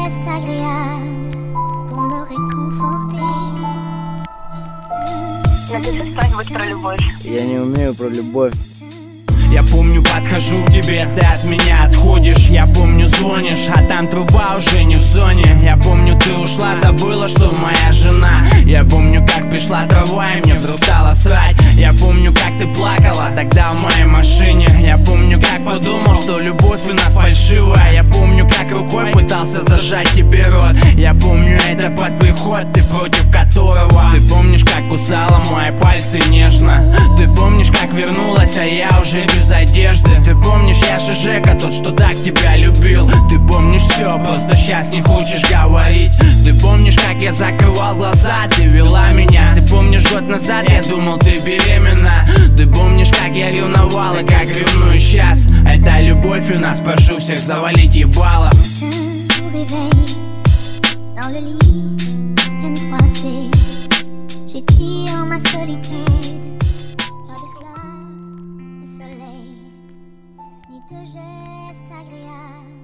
gestes agréables pour me réconforter. Напиши что-нибудь про любовь. Я не умею про любовь. Я помню, подхожу к тебе, ты от меня отходишь. Я помню, звонишь, а там труба уже не в зоне. Я помню, ты ушла, забыла, что моя жена. Я помню, как пришла трава и мне вдруг стало срать. Я помню, как ты плакала тогда в моей машине. Я помню, как подумал, что любовь у нас фальшивая. Я помню, как рукой пытался зажать тебе рот. Я помню, это под приход, ты против которого. Ты помнишь, как кусала мои пальцы нежно. Ты помнишь, как вернулась, а я уже без одежды. Ты помнишь, я же Жека, тот, что так тебя любил. Ты помнишь все, просто сейчас не хочешь говорить. Ты помнишь, как я закрывал глаза, ты вела меня. Ты помнишь, год назад я думал, ты беременна. Ты помнишь, как я ревновал и как ревную сейчас. Это любовь у нас, прошу всех завалить ебало. Au réveil, dans le lit, peine froissée, j'étire ma solitude. Pas de fleurs, de soleil, ni de gestes agréables.